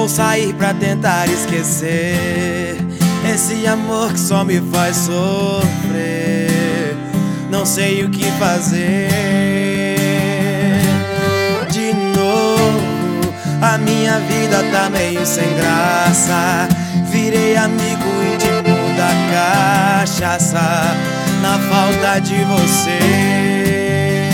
Vou sair pra tentar esquecer esse amor que só me faz sofrer. Não sei o que fazer. De novo, a minha vida tá meio sem graça. Virei amigo íntimo da cachaça, na falta de você.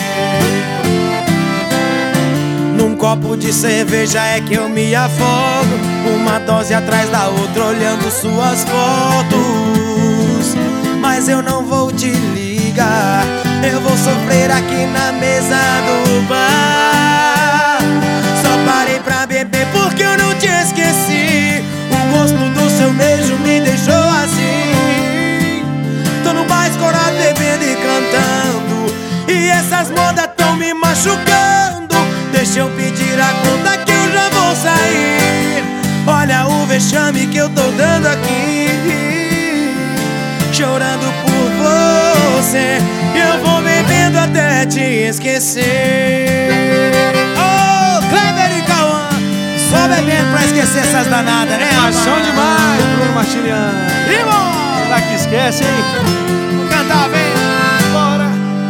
Num copo de cerveja é que eu me afogo, uma dose atrás da outra olhando suas fotos. Mas eu não vou te ligar, eu vou sofrer aqui na mesa do bar. Só parei pra beber porque eu não te esqueci. O gosto do seu beijo me deixou assim. Tô no bar escorado bebendo e cantando, e essas modas tão me machucando. Deixa eu pedir a conta que eu já vou sair. Olha o vexame que eu tô dando aqui, chorando por você. Eu vou bebendo até te esquecer. Ô, Kleber e Cauã, só bebendo pra esquecer essas danadas, né? Paixão demais, Bruno Martiliano. Irmão! Será que esquece, hein? Vamos cantar, vem! Bora!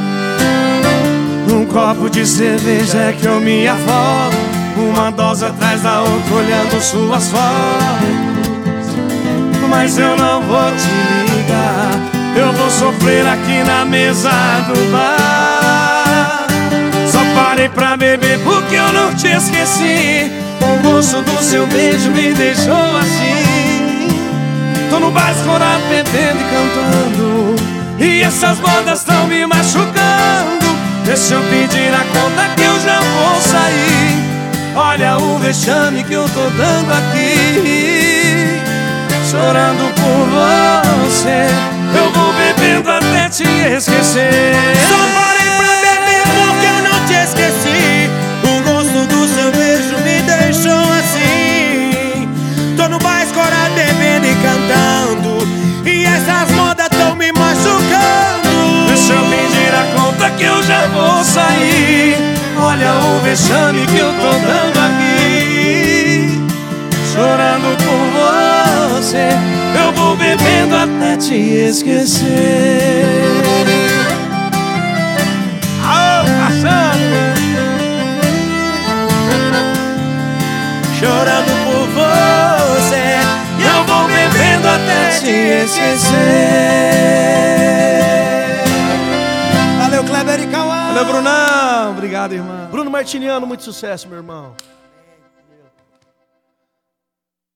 Um copo de cerveja é que eu me afogo, uma dose atrás da outra olhando suas fotos. Mas eu não vou te ligar, eu vou sofrer aqui na mesa do bar. Só parei pra beber porque eu não te esqueci. O gosto do seu beijo me deixou assim. Tô no bar escorado bebendo e cantando, e essas modas tão me machucando. Deixa eu pedir a conta que eu já vou sair. Olha o vexame que eu tô dando aqui, chorando por você. Eu vou bebendo até te esquecer. Só parei pra beber porque eu não te esqueci. O gosto do seu beijo me deixou assim. Tô no bar escorado bebendo e cantando, e essas modas tão me machucando. Deixa eu pedir a conta que eu já vou sair. Olha o vexame que eu tô dando aqui, chorando por você. Eu vou bebendo até te esquecer. Aô, passando! Chorando por você, eu vou bebendo até te esquecer. Valeu, Kleber e Cauã! Valeu, Brunão. Obrigado, irmão. Bruno Martiliano, muito sucesso, meu irmão.